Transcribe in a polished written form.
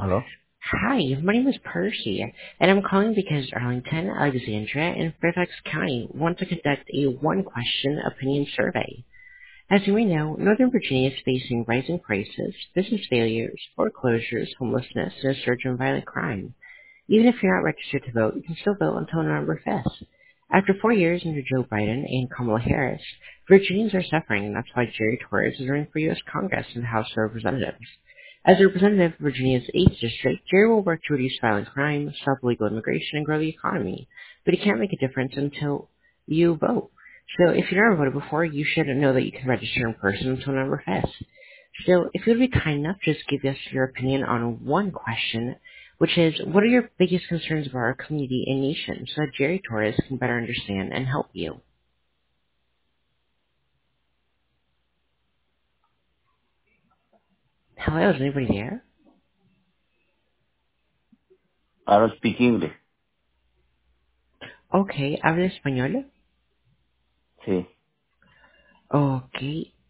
Hello? Hi, my name is Percy, and I'm calling because Arlington, Alexandria, and Fairfax County want to conduct a one-question opinion survey. As you may know, Northern Virginia is facing rising prices, business failures, foreclosures, homelessness, and a surge in violent crime. Even if you're not registered to vote, you can still vote until November 5th. After 4 years under Joe Biden and Kamala Harris, Virginians are suffering, and that's why Jerry Torres is running for U.S. Congress and House of Representatives. As a representative of Virginia's 8th district, Jerry will work to reduce violent crime, stop illegal immigration, and grow the economy. But he can't make a difference until you vote. So if you've never voted before, you should know that you can register in person until November 5th. Still, if you would be kind enough, just give us your opinion on one question, which is, what are your biggest concerns about our community and nation, so that Jerry Torres can better understand and help you? Hello, is anybody there? I don't speak English. Okay, ¿habla español? Sí. Ok.